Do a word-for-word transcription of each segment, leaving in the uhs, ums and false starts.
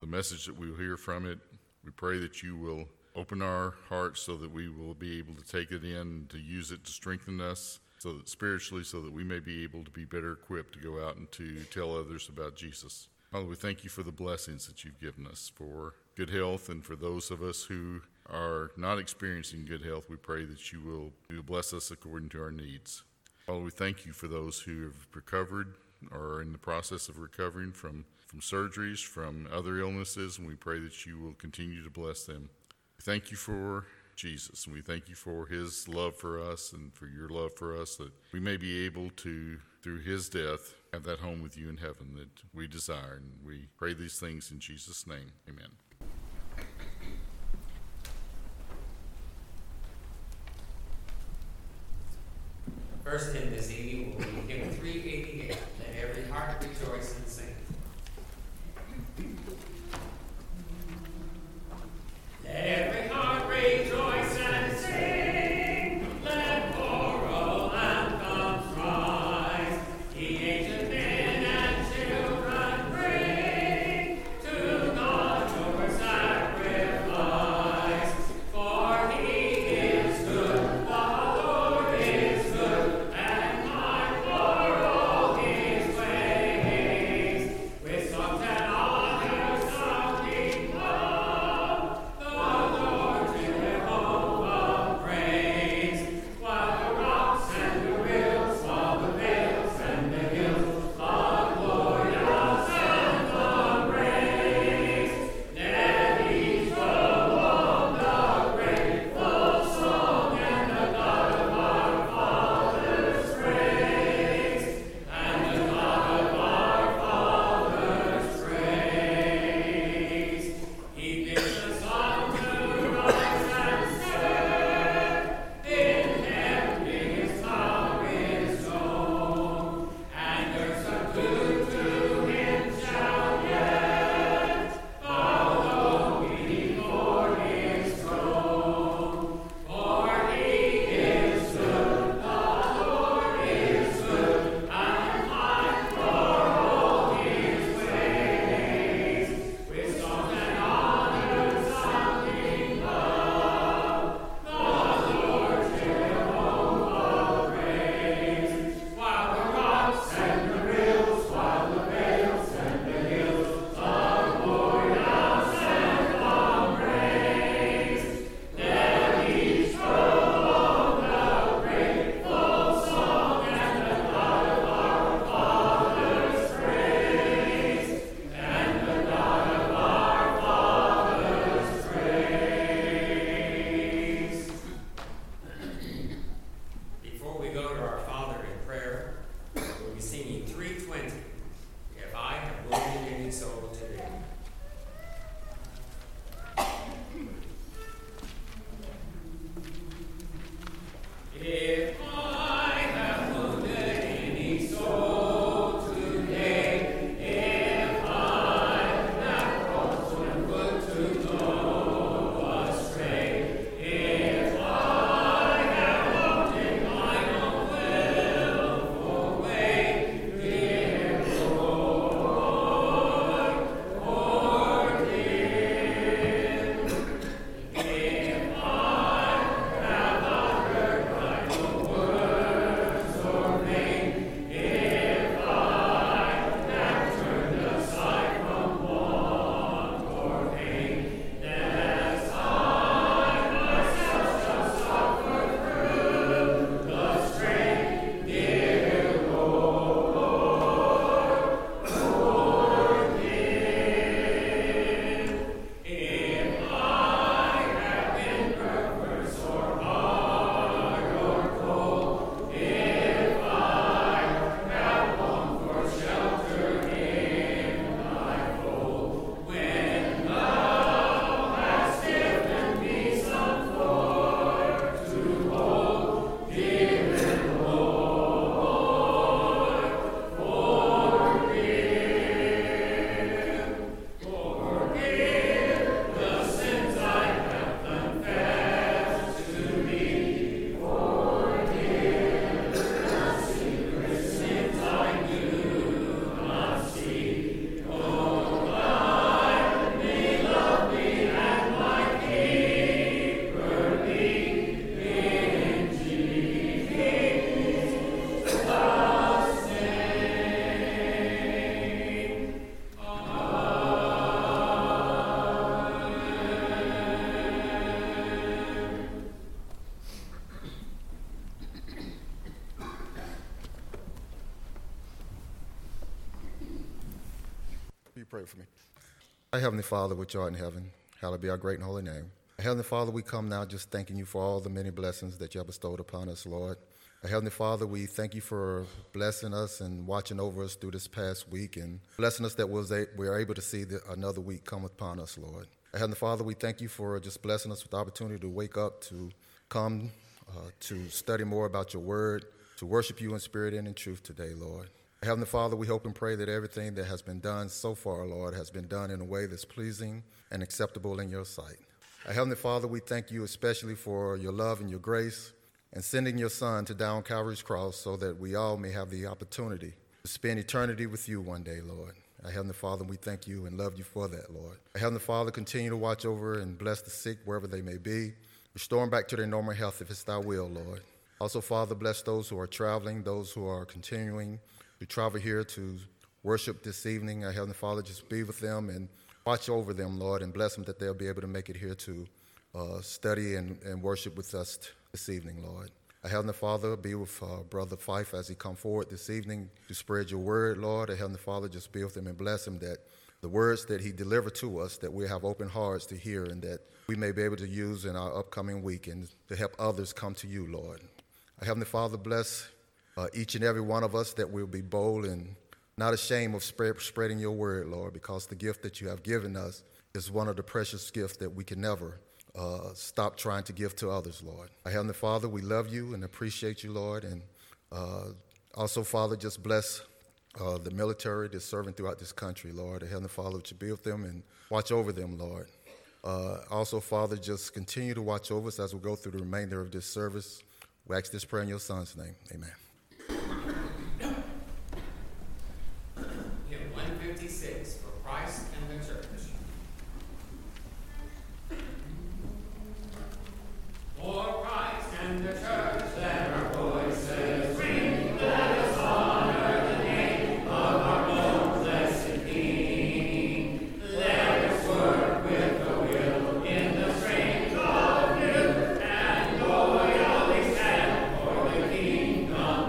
message that we will hear from it. We pray that you will open our hearts so that we will be able to take it in, to use it to strengthen us, so that spiritually, so that we may be able to be better equipped to go out and to tell others about Jesus. Father, we thank you for the blessings that you've given us, for good health, and for those of us who are not experiencing good health, we pray that you will, you will bless us according to our needs. Father, we thank you for those who have recovered or are in the process of recovering from, from surgeries, from other illnesses, and we pray that you will continue to bless them. We thank you for Jesus, and we thank you for his love for us and for your love for us, that we may be able to, through his death, have that home with you in heaven that we desire. And we pray these things in Jesus' name. Amen. First hymn this evening will be hymn three eighty-eight, Let Every Heart Rejoice and Sing. Let every heart rejoice and sing, let choral anthems rise, the aged men and children bring to God your sacrifice, for he is good, the Lord is good, and kind for all his ways. pray for me. Our Heavenly Father, which art in heaven, hallowed be our great and holy name. Our Heavenly Father, we come now just thanking you for all the many blessings that you have bestowed upon us, Lord. Our Heavenly Father, we thank you for blessing us and watching over us through this past week and blessing us that was a, we are able to see the, another week come upon us, Lord. Our Heavenly Father, we thank you for just blessing us with the opportunity to wake up, to come, uh, to study more about your word, to worship you in spirit and in truth today, Lord. Our Heavenly Father, we hope and pray that everything that has been done so far, Lord, has been done in a way that's pleasing and acceptable in your sight. Our Heavenly Father, we thank you especially for your love and your grace and sending your Son to die on Calvary's cross so that we all may have the opportunity to spend eternity with you one day, Lord. Our Heavenly Father, we thank you and love you for that, Lord. Our Heavenly Father, continue to watch over and bless the sick wherever they may be. Restore them back to their normal health if it's thy will, Lord. Also, Father, bless those who are traveling, those who are continuing to travel here to worship this evening. Our Heavenly Father, just be with them and watch over them, Lord, and bless them that they'll be able to make it here to uh, study and, and worship with us t- this evening, Lord. Our Heavenly Father, be with uh, Brother Fife as he come forward this evening to spread your word, Lord. Our Heavenly Father, just be with him and bless him that the words that he delivered to us, that we have open hearts to hear and that we may be able to use in our upcoming week and to help others come to you, Lord. Our Heavenly Father, bless uh, each and every one of us that we'll be bold and not ashamed of spread, spreading your word, Lord, because the gift that you have given us is one of the precious gifts that we can never uh, stop trying to give to others, Lord. Our Heavenly Father, we love you and appreciate you, Lord. And uh, also, Father, just bless uh, the military that's serving throughout this country, Lord. Our Heavenly Father, would you be with them and watch over them, Lord. Uh, also, Father, just continue to watch over us as we go through the remainder of this service. We ask this prayer in your Son's name. Amen. Hymn one fifty-six, For Christ and the Church. For Christ and the Church, let our voices ring. Let us honor the name of our most blessed King. Let us work with the will in the strength of youth and loyally stand for the kingdom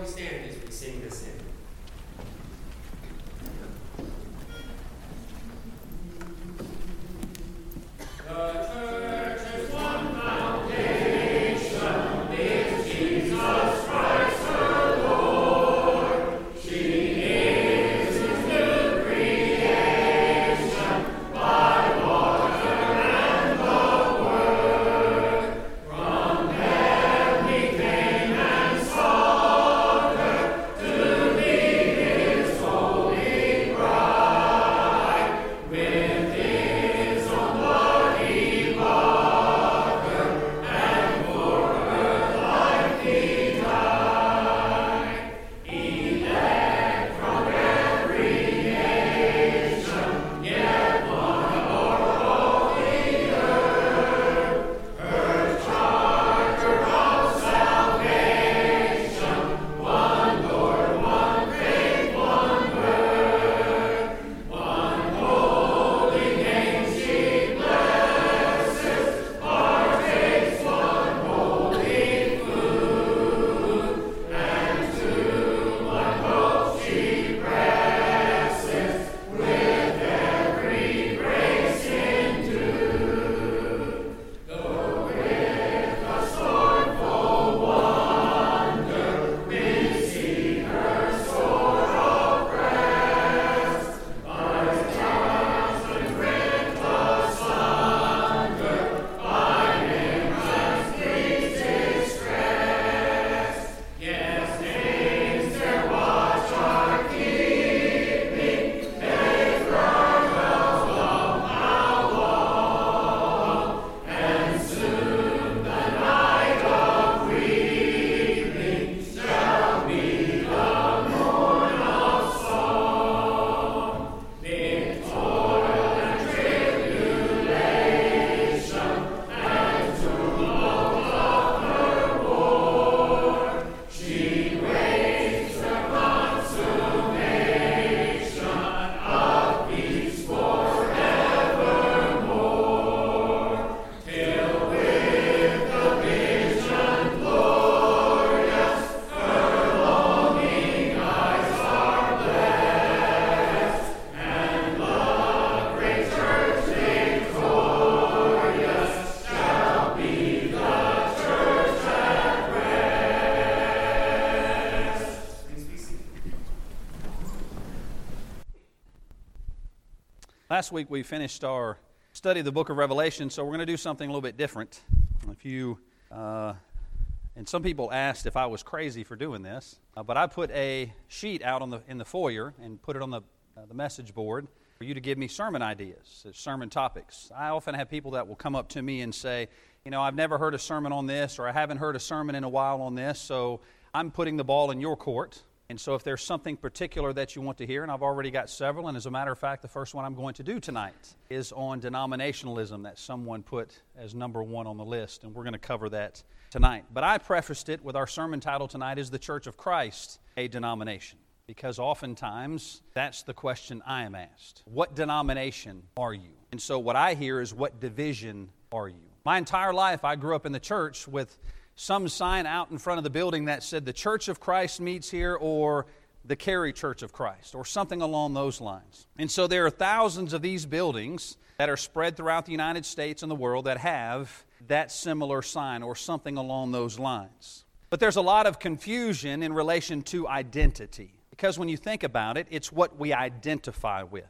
we stand as we sing this hymn. The church is one foundation, is Jesus Christ her Lord. She is His new creation, by water and the Word. From there He came and sought her to be His holy bride. With His own blood He bought her, and for her life He died. Elect from every nation, yet one Lord of the earth. Her charter of salvation, one Lord, one faith, one word. One holy name she blesses, partakes one holy food, and to one hope she presses, with every grace endued. Though with a sorrowful wonder we see her sore oppressed, by thousand rent asunder, by nameless griefs distressed. Yes, names their watch are keeping, they farewells long how long, and soon the night of weeping shall be the morn of song. Mid toil and tribulation, and tumult of her war, she waits the consummation of peace forevermore, till with the vision glorious her longing eyes are blessed, and the great church victorious shall be the church at rest. Please be seated. Last week we finished our study of the book of Revelation, so we're going to do something a little bit different. If you, uh, and some people asked if I was crazy for doing this, uh, but I put a sheet out on the in the foyer and put it on the uh, the message board for you to give me sermon ideas, sermon topics. I often have people that will come up to me and say, you know, I've never heard a sermon on this, or I haven't heard a sermon in a while on this, so I'm putting the ball in your court. And so if there's something particular that you want to hear, and I've already got several, and as a matter of fact, the first one I'm going to do tonight is on denominationalism that someone put as number one on the list, and we're going to cover that tonight. But I prefaced it with our sermon title tonight is The Church of Christ a Denomination? Because oftentimes that's the question I am asked. What denomination are you? And so what I hear is, what division are you? My entire life I grew up in the church with some sign out in front of the building that said the Church of Christ meets here, or the Cary Church of Christ, or something along those lines. And so there are thousands of these buildings that are spread throughout the United States and the world that have that similar sign or something along those lines. But there's a lot of confusion in relation to identity, because when you think about it, it's what we identify with.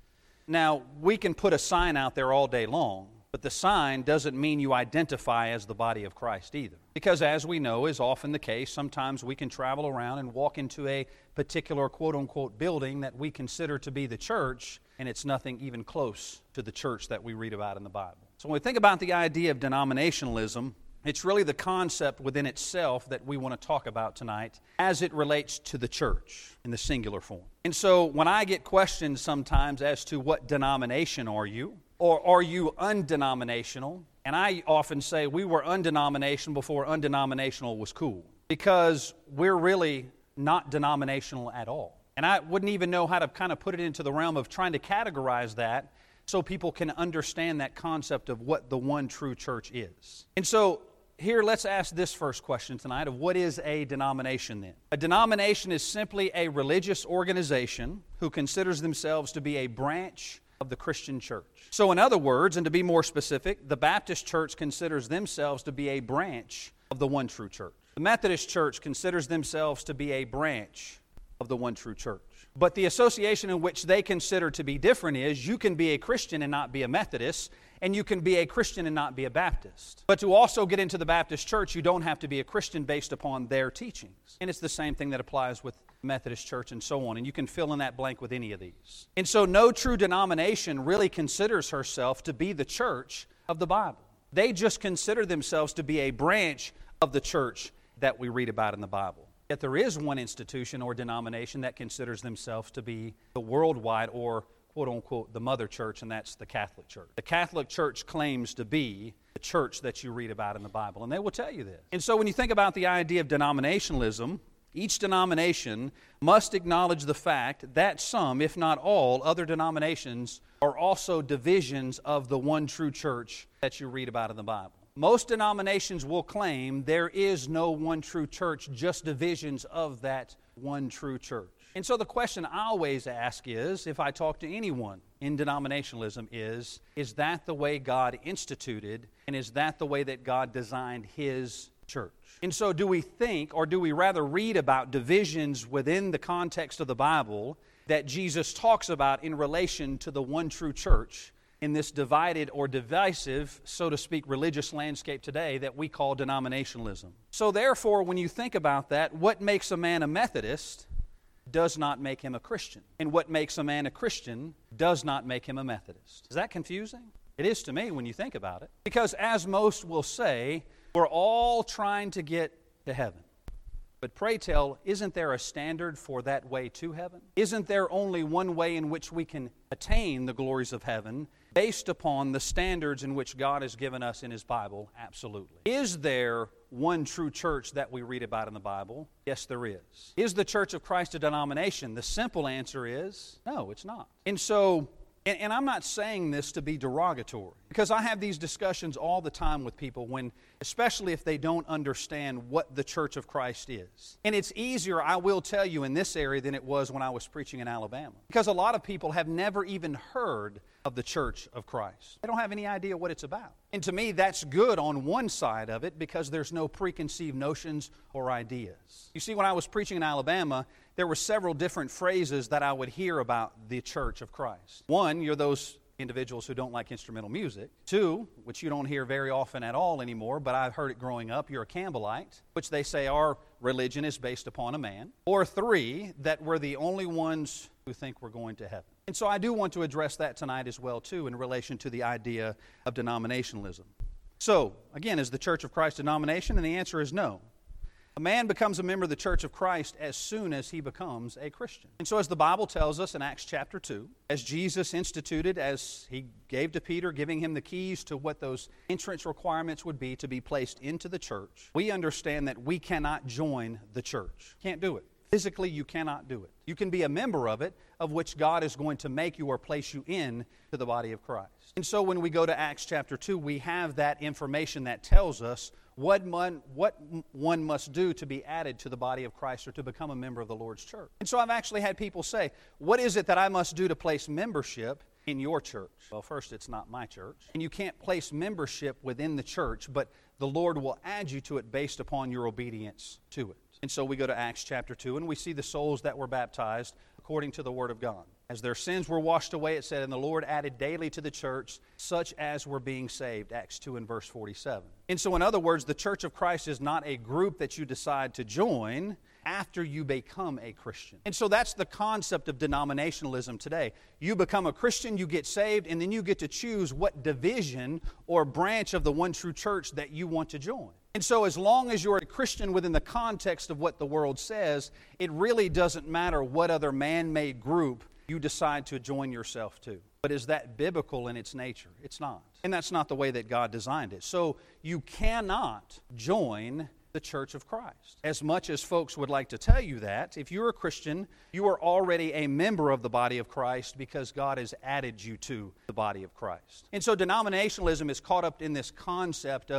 Now, we can put a sign out there all day long, but the sign doesn't mean you identify as the body of Christ either. Because as we know is often the case, sometimes we can travel around and walk into a particular quote-unquote building that we consider to be the church, and it's nothing even close to the church that we read about in the Bible. So when we think about the idea of denominationalism, it's really the concept within itself that we want to talk about tonight as it relates to the church in the singular form. And so when I get questions sometimes as to what denomination are you, or are you undenominational? And I often say we were undenominational before undenominational was cool, because we're really not denominational at all. And I wouldn't even know how to kind of put it into the realm of trying to categorize that so people can understand that concept of what the one true church is. And so here let's ask this first question tonight of what is a denomination then? A denomination is simply a religious organization who considers themselves to be a branch of the Christian church. So in other words, and to be more specific, the Baptist church considers themselves to be a branch of the one true church. The Methodist church considers themselves to be a branch of the one true church. But the association in which they consider to be different is you can be a Christian and not be a Methodist, and you can be a Christian and not be a Baptist. But to also get into the Baptist church, you don't have to be a Christian based upon their teachings. And it's the same thing that applies with the Methodist church and so on, and you can fill in that blank with any of these. And so no true denomination really considers herself to be the church of the Bible. They just consider themselves to be a branch of the church that we read about in the Bible. Yet there is one institution or denomination that considers themselves to be the worldwide or quote-unquote the mother church, and that's the Catholic Church. The Catholic Church claims to be the church that you read about in the Bible, and they will tell you this. And so when you think about the idea of denominationalism, each denomination must acknowledge the fact that some, if not all, other denominations are also divisions of the one true church that you read about in the Bible. Most denominations will claim there is no one true church, just divisions of that one true church. And so the question I always ask is, if I talk to anyone in denominationalism, is, is that the way God instituted, and is that the way that God designed His church? And so do we think, or do we rather read about divisions within the context of the Bible that Jesus talks about in relation to the one true church in this divided or divisive, so to speak, religious landscape today that we call denominationalism? So therefore, when you think about that, what makes a man a Methodist does not make him a Christian. And what makes a man a Christian does not make him a Methodist. Is that confusing? It is to me when you think about it. Because as most will say, we're all trying to get to heaven. But pray tell, isn't there a standard for that way to heaven? Isn't there only one way in which we can attain the glories of heaven based upon the standards in which God has given us in His Bible? Absolutely. Is there one true church that we read about in the Bible? Yes, there is. Is the Church of Christ a denomination? The simple answer is no, it's not. And so, and, and I'm not saying this to be derogatory, because I have these discussions all the time with people when, especially if they don't understand what the Church of Christ is. And it's easier, I will tell you, in this area than it was when I was preaching in Alabama. Because a lot of people have never even heard of the Church of Christ. They don't have any idea what it's about. And to me, that's good on one side of it because there's no preconceived notions or ideas. You see, when I was preaching in Alabama, there were several different phrases that I would hear about the Church of Christ. One, you're those individuals who don't like instrumental music. Two, which you don't hear very often at all anymore, but I've heard it growing up, you're a Campbellite, which they say our religion is based upon a man. Or three, that we're the only ones who think we're going to heaven. And so I do want to address that tonight as well, too, in relation to the idea of denominationalism. So, again, is the Church of Christ a denomination? And the answer is no. A man becomes a member of the Church of Christ as soon as he becomes a Christian. And so as the Bible tells us in Acts chapter two, as Jesus instituted, as He gave to Peter, giving him the keys to what those entrance requirements would be to be placed into the church, we understand that we cannot join the church. Can't do it. Physically, you cannot do it. You can be a member of it, of which God is going to make you or place you in to the body of Christ. And so when we go to Acts chapter two, we have that information that tells us what one, what one must do to be added to the body of Christ or to become a member of the Lord's church. And so I've actually had people say, what is it that I must do to place membership in your church? Well, first, it's not my church. And you can't place membership within the church, but the Lord will add you to it based upon your obedience to it. And so we go to Acts chapter two, and we see the souls that were baptized according to the Word of God. As their sins were washed away, it said, and the Lord added daily to the church such as were being saved. Acts two and verse forty-seven. And so in other words, the Church of Christ is not a group that you decide to join after you become a Christian. And so that's the concept of denominationalism today. You become a Christian, you get saved, and then you get to choose what division or branch of the one true church that you want to join. And so as long as you're a Christian within the context of what the world says, it really doesn't matter what other man-made group you decide to join yourself to. But is that biblical in its nature? It's not. And that's not the way that God designed it. So you cannot join the Church of Christ. As much as folks would like to tell you that, if you're a Christian, you are already a member of the body of Christ because God has added you to the body of Christ. And so denominationalism is caught up in this concept of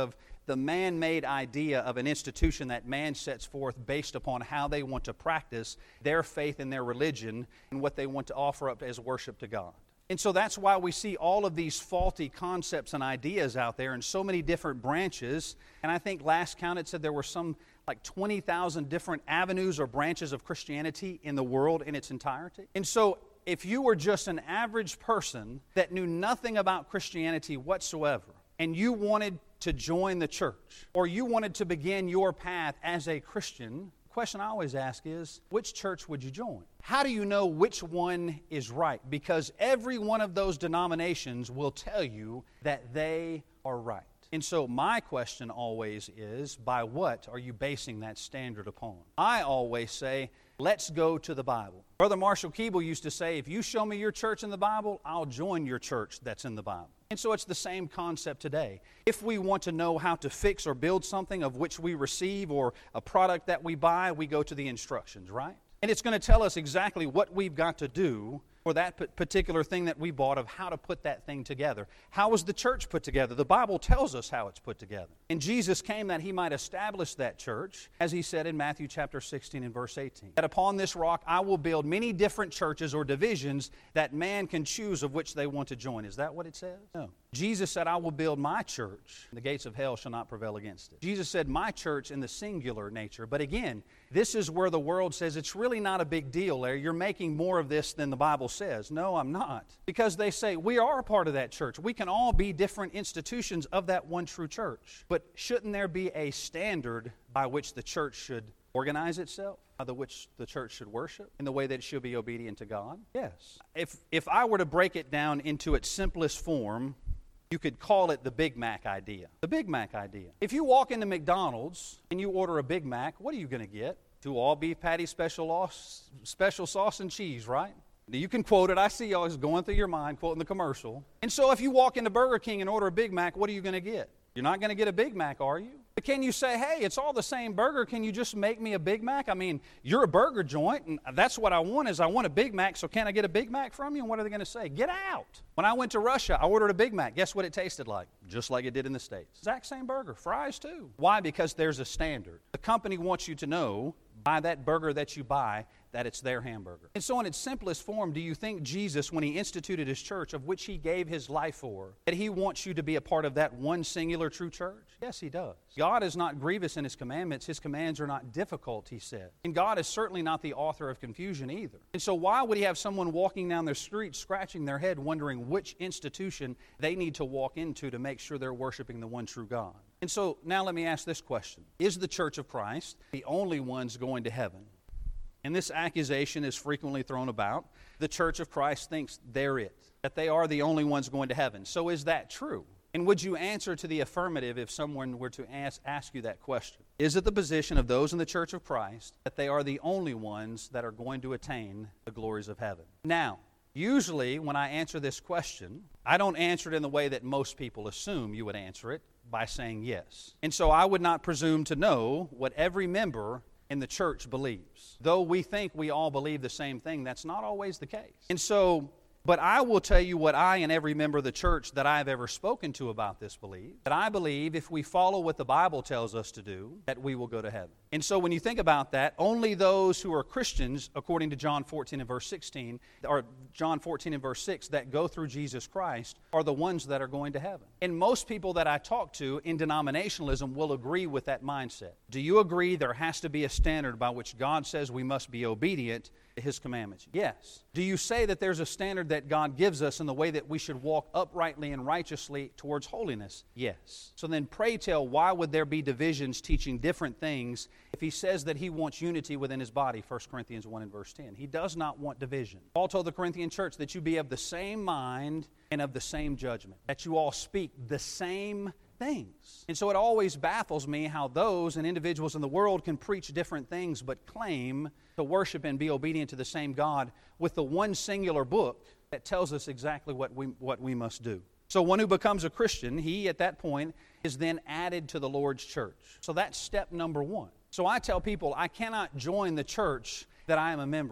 the man-made idea of an institution that man sets forth based upon how they want to practice their faith and their religion and what they want to offer up as worship to God. And so that's why we see all of these faulty concepts and ideas out there in so many different branches. And I think last count it said there were some like twenty thousand different avenues or branches of Christianity in the world in its entirety. And so if you were just an average person that knew nothing about Christianity whatsoever, and you wanted to join the church, or you wanted to begin your path as a Christian, the question I always ask is, which church would you join? How do you know which one is right? Because every one of those denominations will tell you that they are right. And so my question always is, by what are you basing that standard upon? I always say, let's go to the Bible. Brother Marshall Keeble used to say, if you show me your church in the Bible, I'll join your church that's in the Bible. And so it's the same concept today. If we want to know how to fix or build something of which we receive or a product that we buy, we go to the instructions, right? And it's going to tell us exactly what we've got to do for that particular thing that we bought, of how to put that thing together. How was the church put together? The Bible tells us how it's put together. And Jesus came that He might establish that church, as He said in Matthew chapter sixteen and verse eighteen. That upon this rock I will build many different churches or divisions that man can choose of which they want to join. Is that what it says? No. Jesus said, I will build my church, and the gates of hell shall not prevail against it. Jesus said, my church in the singular nature. But again, this is where the world says it's really not a big deal, Larry. You're making more of this than the Bible says. No, I'm not. Because they say, we are a part of that church. We can all be different institutions of that one true church. But shouldn't there be a standard by which the church should organize itself, by the which the church should worship, in the way that it should be obedient to God? Yes. If, if I were to break it down into its simplest form, you could call it the Big Mac idea. The Big Mac idea. If you walk into McDonald's and you order a Big Mac, what are you going to get? Two all-beef patties, special, sauce, special sauce and cheese, right? You can quote it. I see y'all is going through your mind, quoting the commercial. And so if you walk into Burger King and order a Big Mac, what are you going to get? You're not going to get a Big Mac, are you? But can you say, hey, it's all the same burger, can you just make me a Big Mac? I mean, you're a burger joint, and that's what I want is I want a Big Mac, so can I get a Big Mac from you? And what are they going to say? Get out. When I went to Russia, I ordered a Big Mac. Guess what it tasted like? Just like it did in the States. Exact same burger. Fries, too. Why? Because there's a standard. The company wants you to know, by that burger that you buy, that it's their hamburger. And so in its simplest form, do you think Jesus, when He instituted His church, of which He gave His life for, that He wants you to be a part of that one singular true church? Yes, He does. God is not grievous in His commandments. His commands are not difficult, He said. And God is certainly not the author of confusion either. And so why would He have someone walking down the street scratching their head wondering which institution they need to walk into to make sure they're worshiping the one true God? And so now let me ask this question. Is the Church of Christ the only ones going to heaven? And this accusation is frequently thrown about. The Church of Christ thinks they're it, that they are the only ones going to heaven. So is that true? And would you answer to the affirmative if someone were to ask, ask you that question? Is it the position of those in the Church of Christ that they are the only ones that are going to attain the glories of heaven? Now, usually when I answer this question, I don't answer it in the way that most people assume you would answer it, by saying yes. And so I would not presume to know what every member in the church believes. Though we think we all believe the same thing, that's not always the case. And so, but I will tell you what I and every member of the church that I've ever spoken to about this believe. That I believe if we follow what the Bible tells us to do, that we will go to heaven. And so when you think about that, only those who are Christians, according to John fourteen and verse sixteen, or John fourteen and verse six, that go through Jesus Christ, are the ones that are going to heaven. And most people that I talk to in denominationalism will agree with that mindset. Do you agree there has to be a standard by which God says we must be obedient to His commandments? Yes. Do you say that there's a standard that God gives us in the way that we should walk uprightly and righteously towards holiness? Yes. So then pray tell, why would there be divisions teaching different things if He says that He wants unity within His body? First Corinthians one and verse ten. He does not want division. Paul told the Corinthian church that you be of the same mind and of the same judgment, that you all speak the same things. And so it always baffles me how those and individuals in the world can preach different things but claim to worship and be obedient to the same God with the one singular book that tells us exactly what we, what we must do. So one who becomes a Christian, he at that point is then added to the Lord's church. So that's step number one. So I tell people I cannot join the church that I am a member of.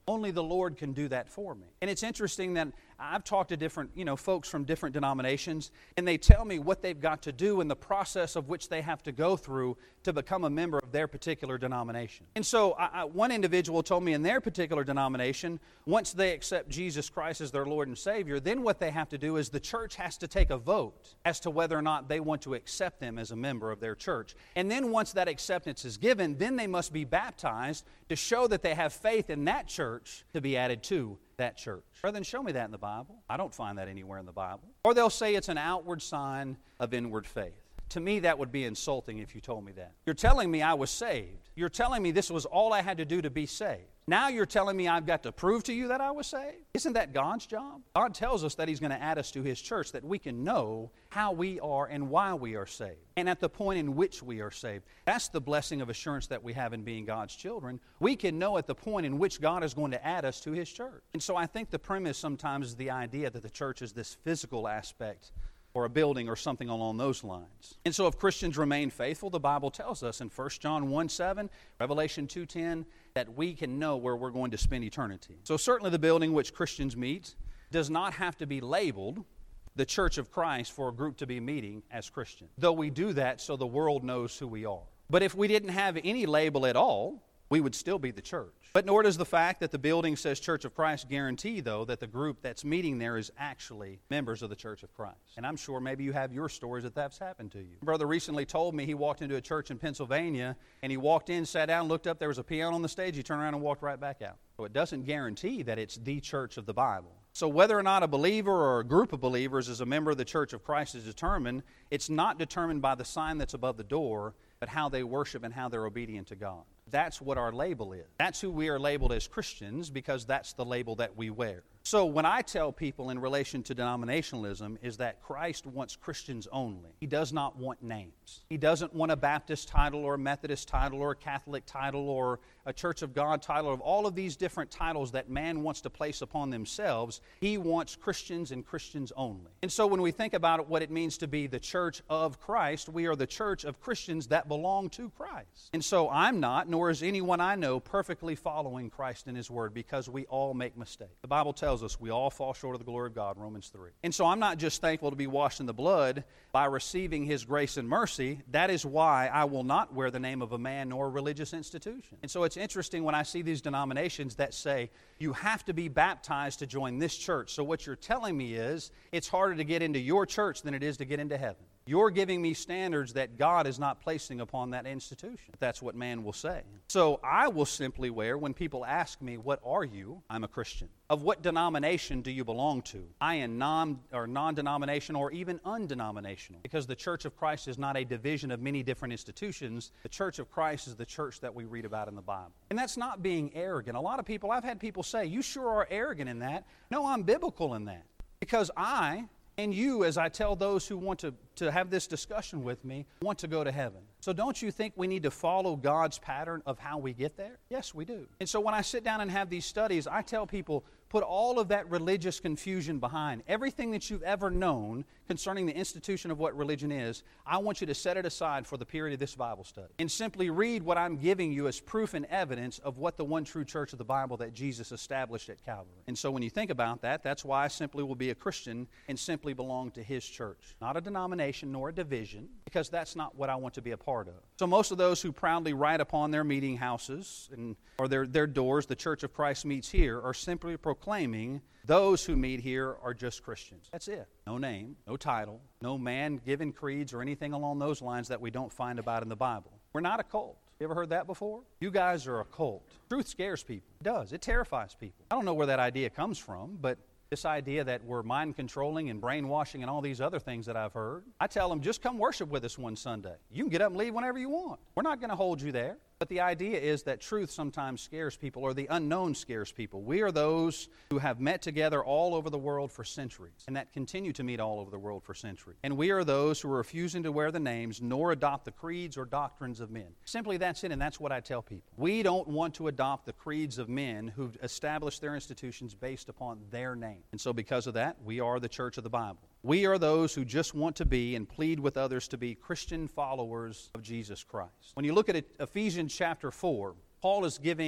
Only the Lord can do that for me. And it's interesting that I've talked to different, you know, folks from different denominations, and they tell me what they've got to do and the process of which they have to go through to become a member of their particular denomination. And so I, I, one individual told me in their particular denomination, once they accept Jesus Christ as their Lord and Savior, then what they have to do is the church has to take a vote as to whether or not they want to accept them as a member of their church. And then once that acceptance is given, then they must be baptized to show that they have faith in that church to be added to that church. Brethren, show me that in the Bible. I don't find that anywhere in the Bible. Or they'll say it's an outward sign of inward faith. To me, that would be insulting if you told me that. You're telling me I was saved. You're telling me this was all I had to do to be saved. Now you're telling me I've got to prove to you that I was saved? Isn't that God's job? God tells us that He's going to add us to His church, that we can know how we are and why we are saved, and at the point in which we are saved. That's the blessing of assurance that we have in being God's children. We can know at the point in which God is going to add us to His church. And so I think the premise sometimes is the idea that the church is this physical aspect or a building or something along those lines. And so if Christians remain faithful, the Bible tells us in First John one seven, Revelation two ten, that we can know where we're going to spend eternity. So certainly the building which Christians meet does not have to be labeled the Church of Christ for a group to be meeting as Christians, though we do that so the world knows who we are. But if we didn't have any label at all, we would still be the church. But nor does the fact that the building says Church of Christ guarantee, though, that the group that's meeting there is actually members of the Church of Christ. And I'm sure maybe you have your stories that that's happened to you. A brother recently told me he walked into a church in Pennsylvania, and he walked in, sat down, looked up, there was a piano on the stage, he turned around and walked right back out. So it doesn't guarantee that it's the church of the Bible. So whether or not a believer or a group of believers is a member of the Church of Christ is determined, it's not determined by the sign that's above the door, but how they worship and how they're obedient to God. That's what our label is. That's who we are labeled as Christians, because that's the label that we wear. So when I tell people in relation to denominationalism is that Christ wants Christians only. He does not want names. He doesn't want a Baptist title or a Methodist title or a Catholic title or a Church of God title, of all of these different titles that man wants to place upon themselves. He wants Christians and Christians only. And so when we think about it, what it means to be the church of Christ, we are the church of Christians that belong to Christ. And so I'm not, nor is anyone I know, perfectly following Christ in His Word, because we all make mistakes. The Bible tells us we all fall short of the glory of God, Romans three. And so I'm not just thankful to be washed in the blood by receiving His grace and mercy. That is why I will not wear the name of a man nor a religious institution. And so it's interesting when I see these denominations that say you have to be baptized to join this church. So what you're telling me is it's harder to get into your church than it is to get into heaven. You're giving me standards that God is not placing upon that institution. That's what man will say. So I will simply wear, when people ask me, what are you? I'm a Christian. Of what denomination do you belong to? I am non or non-denominational or even undenominational, because the Church of Christ is not a division of many different institutions. The Church of Christ is the church that we read about in the Bible. And that's not being arrogant. A lot of people, I've had people say, you sure are arrogant in that. No, I'm biblical in that. Because I and you, as I tell those who want to, to have this discussion with me, want to go to heaven. So don't you think we need to follow God's pattern of how we get there? Yes, we do. And so when I sit down and have these studies, I tell people, put all of that religious confusion behind. Everything that you've ever known concerning the institution of what religion is, I want you to set it aside for the period of this Bible study and simply read what I'm giving you as proof and evidence of what the one true church of the Bible that Jesus established at Calvary. And so when you think about that, that's why I simply will be a Christian and simply belong to His church. Not a denomination nor a division, because that's not what I want to be a part of. So most of those who proudly write upon their meeting houses and or their, their doors, the Church of Christ meets here, are simply proclaiming those who meet here are just Christians. That's it. No name, no title, no man-given creeds or anything along those lines that we don't find about in the Bible. We're not a cult. You ever heard that before? You guys are a cult. Truth scares people. It does. It terrifies people. I don't know where that idea comes from, but this idea that we're mind-controlling and brainwashing and all these other things that I've heard, I tell them, just come worship with us one Sunday. You can get up and leave whenever you want. We're not going to hold you there. But the idea is that truth sometimes scares people, or the unknown scares people. We are those who have met together all over the world for centuries, and that continue to meet all over the world for centuries. And we are those who are refusing to wear the names nor adopt the creeds or doctrines of men. Simply that's it, and that's what I tell people. We don't want to adopt the creeds of men who've established their institutions based upon their name. And so because of that, we are the church of the Bible. We are those who just want to be and plead with others to be Christian followers of Jesus Christ. When you look at it, Ephesians chapter four, Paul is giving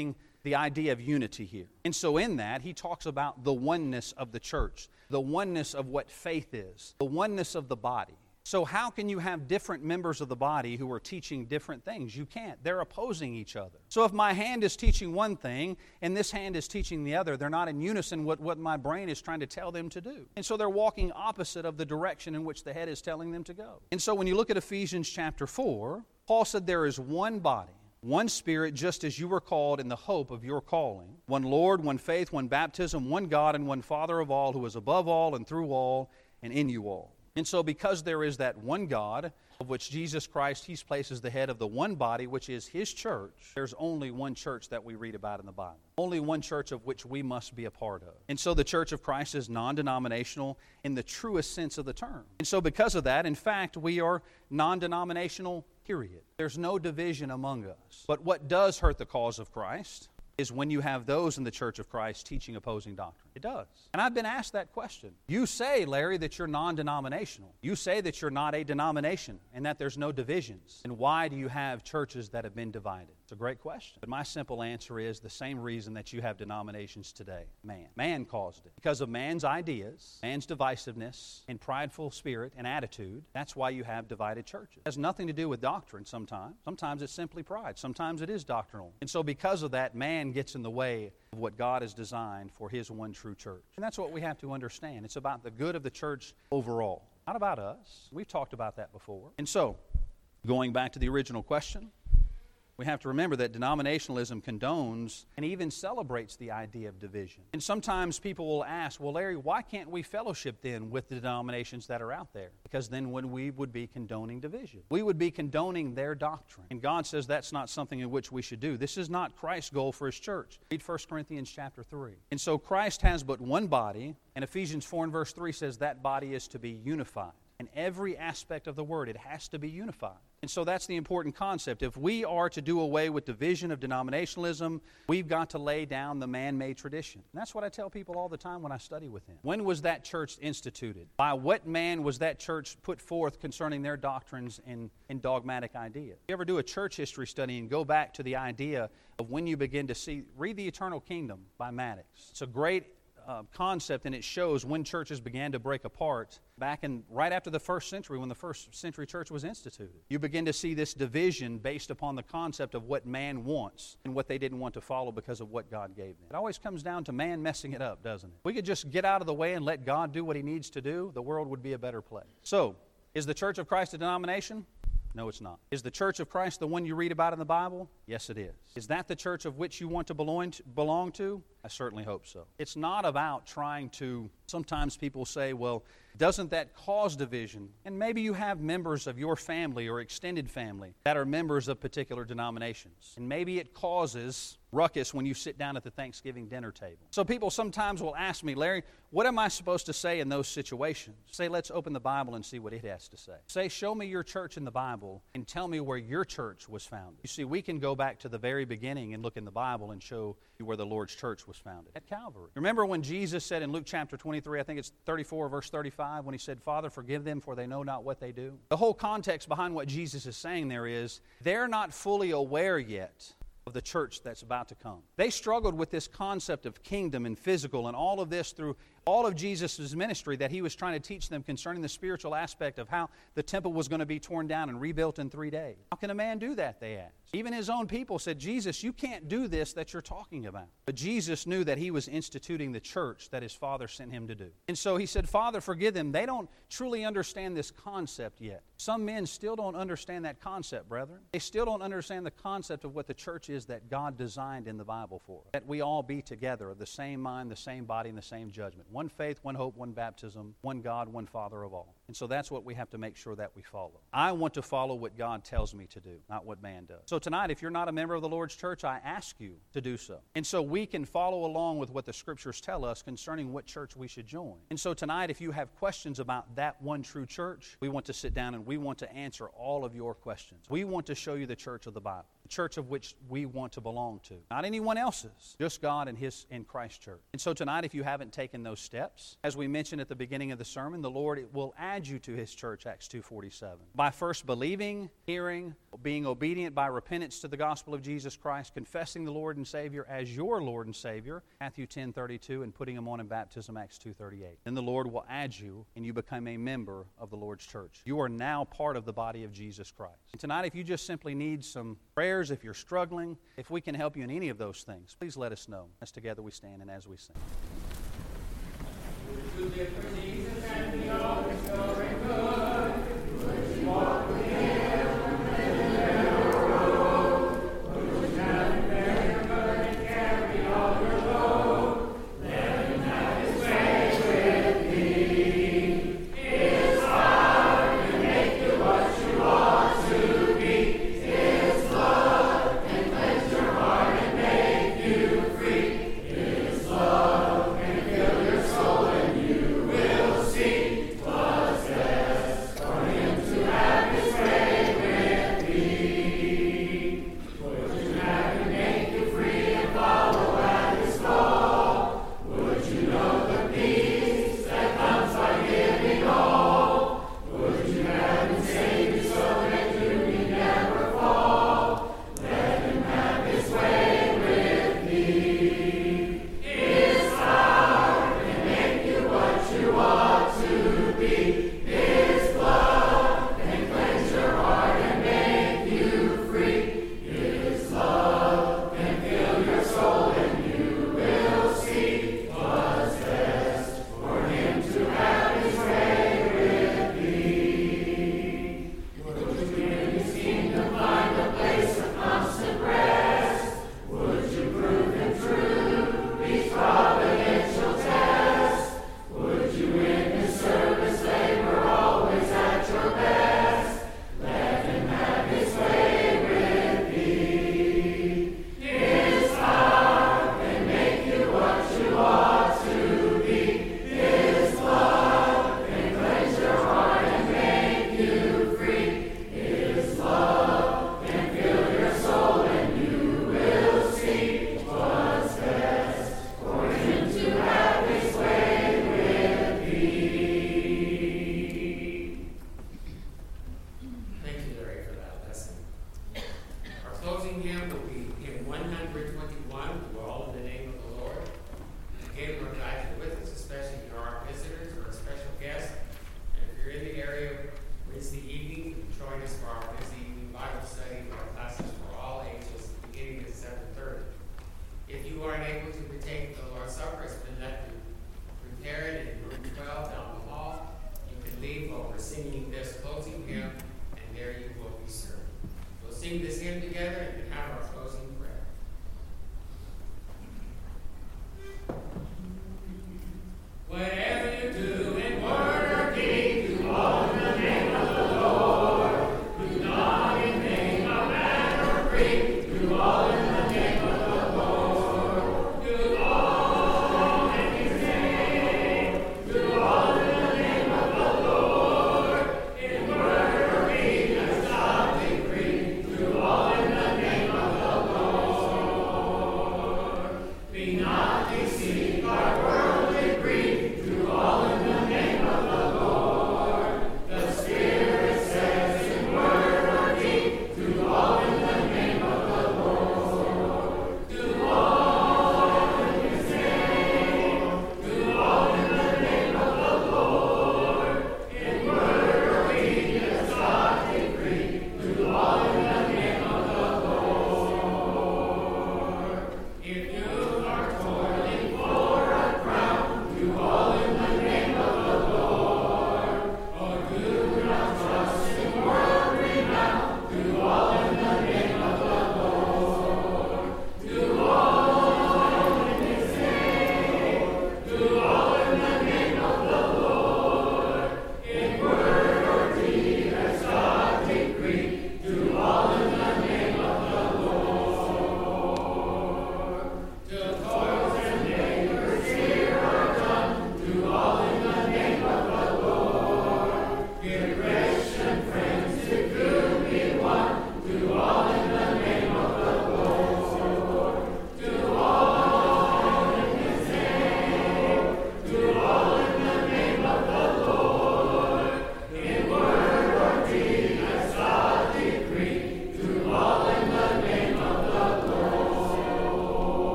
the idea of unity here. And so in that, he talks about the oneness of the church, the oneness of what faith is, the oneness of the body. So how can you have different members of the body who are teaching different things? You can't. They're opposing each other. So if my hand is teaching one thing and this hand is teaching the other, they're not in unison with what my brain is trying to tell them to do. And so they're walking opposite of the direction in which the head is telling them to go. And so when you look at Ephesians chapter four, Paul said there is one body, one Spirit, just as you were called in the hope of your calling. One Lord, one faith, one baptism, one God, and one Father of all, who is above all and through all and in you all. And so because there is that one God, of which Jesus Christ, He places the head of the one body, which is His church, there's only one church that we read about in the Bible. Only one church of which we must be a part of. And so the Church of Christ is non-denominational in the truest sense of the term. And so because of that, in fact, we are non-denominational, period. There's no division among us. But what does hurt the cause of Christ is when you have those in the Church of Christ teaching opposing doctrine. It does. And I've been asked that question. You say, Larry, that you're non-denominational. You say that you're not a denomination and that there's no divisions. And why do you have churches that have been divided? It's a great question. But my simple answer is the same reason that you have denominations today. Man. Man caused it. Because of man's ideas, man's divisiveness, and prideful spirit and attitude, that's why you have divided churches. It has nothing to do with doctrine sometimes. Sometimes it's simply pride. Sometimes it is doctrinal. And so because of that, man gets in the way of what God has designed for His one true church. And that's what we have to understand. It's about the good of the church overall, not about us. We've talked about that before. And so, going back to the original question, we have to remember that denominationalism condones and even celebrates the idea of division. And sometimes people will ask, well, Larry, why can't we fellowship then with the denominations that are out there? Because then when we would be condoning division. We would be condoning their doctrine. And God says that's not something in which we should do. This is not Christ's goal for His church. Read First Corinthians chapter three. And so Christ has but one body, and Ephesians four and verse three says that body is to be unified. In every aspect of the word, it has to be unified. And so that's the important concept. If we are to do away with division of denominationalism, we've got to lay down the man-made tradition. And that's what I tell people all the time when I study with them. When was that church instituted? By what man was that church put forth concerning their doctrines and, and dogmatic ideas? If you ever do a church history study and go back to the idea of when you begin to see, read The Eternal Kingdom by Maddox. It's a great Uh, concept, and it shows when churches began to break apart back in right after the first century, when the first century church was instituted. You begin to see this division based upon the concept of what man wants and what they didn't want to follow because of what God gave them. It always comes down to man messing it up, doesn't it? If we could just get out of the way and let God do what He needs to do, the world would be a better place. So, is the Church of Christ a denomination? No, it's not. Is the Church of Christ the one you read about in the Bible? Yes, it is. Is that the church of which you want to belong to? Belong to? I certainly hope so. It's not about trying to, sometimes people say, well, doesn't that cause division? And maybe you have members of your family or extended family that are members of particular denominations. And maybe it causes ruckus when you sit down at the Thanksgiving dinner table. So people sometimes will ask me, Larry, what am I supposed to say in those situations? Say, let's open the Bible and see what it has to say. Say, show me your church in the Bible and tell me where your church was founded. You see, we can go back to the very beginning and look in the Bible and show you where the Lord's church was founded, at Calvary. Remember when Jesus said in Luke chapter twenty-three, I think it's thirty-four, verse thirty-five, when He said, Father, forgive them, for they know not what they do? The whole context behind what Jesus is saying there is, they're not fully aware yet of the church that's about to come. They struggled with this concept of kingdom and physical and all of this through all of Jesus' ministry that He was trying to teach them concerning the spiritual aspect of how the temple was going to be torn down and rebuilt in three days. How can a man do that, they asked. Even His own people said, Jesus, you can't do this that you're talking about. But Jesus knew that He was instituting the church that His Father sent Him to do. And so He said, Father, forgive them. They don't truly understand this concept yet. Some men still don't understand that concept, brethren. They still don't understand the concept of what the church is that God designed in the Bible for. That we all be together of the same mind, the same body, and the same judgment. One faith, one hope, one baptism, one God, one Father of all. And so that's what we have to make sure that we follow. I want to follow what God tells me to do, not what man does. So tonight, if you're not a member of the Lord's church, I ask you to do so. And so we can follow along with what the Scriptures tell us concerning what church we should join. And so tonight, if you have questions about that one true church, we want to sit down and we want to answer all of your questions. We want to show you the church of the Bible. the church of which we want to belong to. Not anyone else's, just God and His in Christ Church. And so tonight, if you haven't taken those steps, as we mentioned at the beginning of the sermon, the Lord will add you to His church, Acts two forty-seven. By first believing, hearing, being obedient by repentance to the gospel of Jesus Christ, confessing the Lord and Savior as your Lord and Savior, Matthew ten thirty-two, and putting Him on in baptism, Acts two thirty-eight. Then the Lord will add you, and you become a member of the Lord's church. You are now part of the body of Jesus Christ. And tonight, if you just simply need some prayers, if you're struggling, if we can help you in any of those things, please let us know. As together we stand and as we sing. Would you live for Jesus and be all restoring good? Would you walk with Him and never road? Would you have bear your burden, carry all your load? Let Him have His way with thee. His heart can make you what you ought to be. His love can cleanse your heart and make you free. His love can fill your soul and you will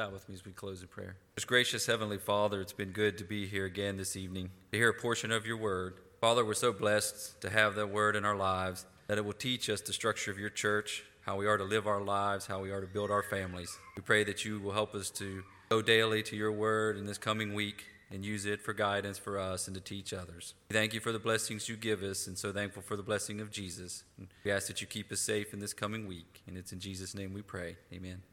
bow with me as we close in prayer. Most gracious Heavenly Father, it's been good to be here again this evening to hear a portion of your word. Father, we're so blessed to have that word in our lives, that it will teach us the structure of your church, how we are to live our lives, how we are to build our families. We pray that you will help us to go daily to your word in this coming week and use it for guidance for us and to teach others. We thank you for the blessings you give us, and so thankful for the blessing of Jesus. And we ask that you keep us safe in this coming week, and it's in Jesus' name we pray. Amen.